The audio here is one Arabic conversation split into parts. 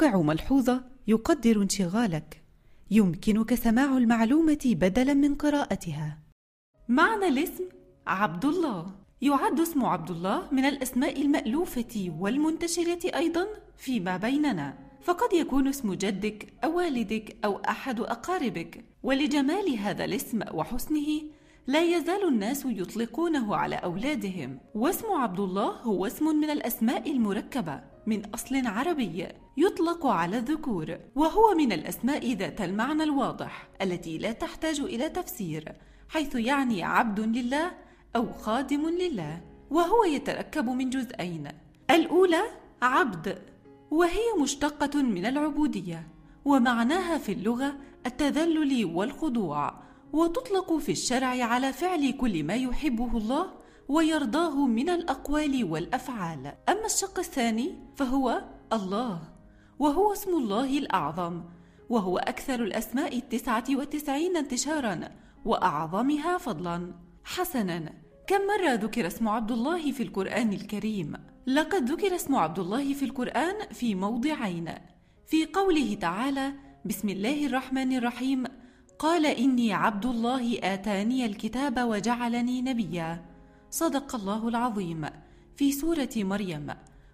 موقع ملحوظة يقدر انشغالك. يمكنك سماع المعلومة بدلاً من قراءتها. معنى الاسم عبد الله. يعد اسم عبد الله من الأسماء المألوفة والمنتشرة أيضاً فيما بيننا، فقد يكون اسم جدك أو والدك أو أحد أقاربك. ولجمال هذا الاسم وحسنه لا يزال الناس يطلقونه على أولادهم. واسم عبد الله هو اسم من الأسماء المركبة من أصل عربي يطلق على الذكور، وهو من الأسماء ذات المعنى الواضح التي لا تحتاج إلى تفسير، حيث يعني عبد لله أو خادم لله. وهو يتركب من جزئين: الأولى عبد، وهي مشتقة من العبودية، ومعناها في اللغة التذلل والخضوع، وتطلق في الشرع على فعل كل ما يحبه الله ويرضاه من الأقوال والأفعال. أما الشق الثاني فهو الله، وهو اسم الله الأعظم، وهو أكثر الأسماء 99 انتشاراً وأعظمها فضلاً. حسناً، كم مرة ذكر اسم عبد الله في القرآن الكريم؟ لقد ذكر اسم عبد الله في القرآن في موضعين: في قوله تعالى: بسم الله الرحمن الرحيم، قال إني عبد الله آتاني الكتاب وجعلني نبيا، صدق الله العظيم، في سورة مريم.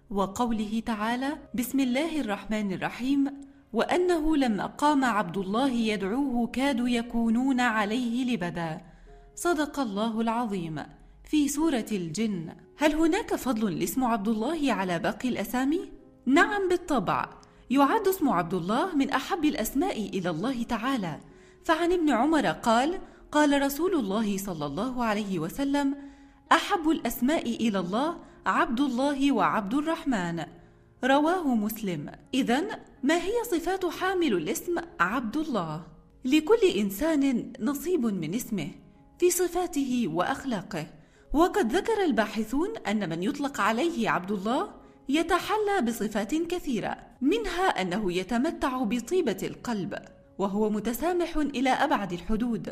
وقوله تعالى: بسم الله الرحمن الرحيم، وأنه لما قام عبد الله يدعوه كادوا يكونون عليه لبدا، صدق الله العظيم، في سورة الجن. هل هناك فضل لاسم عبد الله على باقي الأسامي؟ نعم بالطبع، يعد اسم عبد الله من أحب الأسماء إلى الله تعالى. فعن ابن عمر قال: قال رسول الله صلى الله عليه وسلم: أحب الأسماء إلى الله عبد الله وعبد الرحمن، رواه مسلم. إذن ما هي صفات حامل الاسم عبد الله؟ لكل إنسان نصيب من اسمه في صفاته وأخلاقه، وقد ذكر الباحثون أن من يطلق عليه عبد الله يتحلى بصفات كثيرة، منها أنه يتمتع بطيبة القلب، وهو متسامح إلى أبعد الحدود،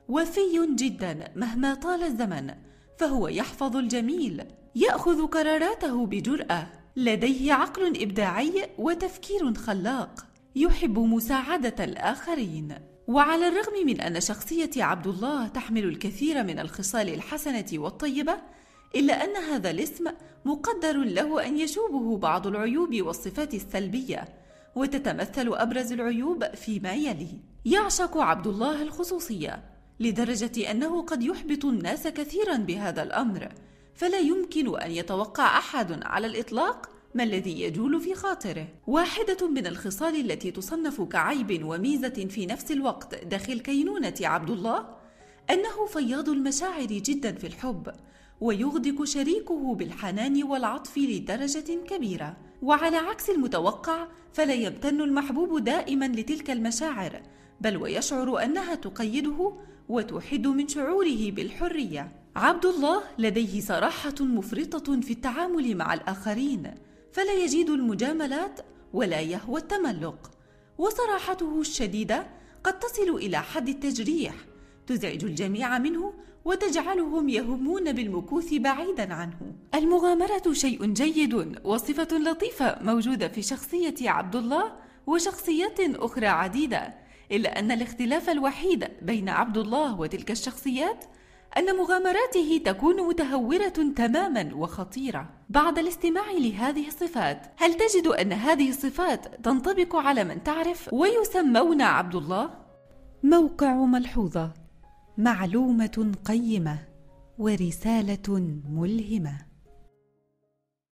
وفي جدا مهما طال الزمن، فهو يحفظ الجميل، يأخذ قراراته بجرأة، لديه عقل إبداعي وتفكير خلاق، يحب مساعدة الآخرين. وعلى الرغم من أن شخصية عبد الله تحمل الكثير من الخصال الحسنة والطيبة، إلا أن هذا الاسم مقدر له أن يشوبه بعض العيوب والصفات السلبية، وتتمثل أبرز العيوب فيما يلي: يعشق عبد الله الخصوصية لدرجة أنه قد يحبط الناس كثيرا بهذا الأمر، فلا يمكن أن يتوقع أحد على الإطلاق ما الذي يجول في خاطره. واحدة من الخصال التي تصنف كعيب وميزة في نفس الوقت داخل كينونة عبد الله أنه فياض المشاعر جدا في الحب، ويغدق شريكه بالحنان والعطف لدرجة كبيرة. وعلى عكس المتوقع فلا يمتن المحبوب دائما لتلك المشاعر، بل ويشعر أنها تقيده وتحد من شعوره بالحرية. عبد الله لديه صراحة مفرطة في التعامل مع الآخرين، فلا يجيد المجاملات ولا يهوى التملق، وصراحته الشديدة قد تصل إلى حد التجريح، تزعج الجميع منه وتجعلهم يهمون بالمكوث بعيدا عنه. المغامرة شيء جيد وصفة لطيفة موجودة في شخصية عبد الله وشخصيات أخرى عديدة، إلا أن الاختلاف الوحيد بين عبد الله وتلك الشخصيات أن مغامراته تكون متهورة تماما وخطيرة. بعد الاستماع لهذه الصفات، هل تجد أن هذه الصفات تنطبق على من تعرف ويسمون عبد الله؟ موقع ملحوظة، معلومة قيمة ورسالة ملهمة.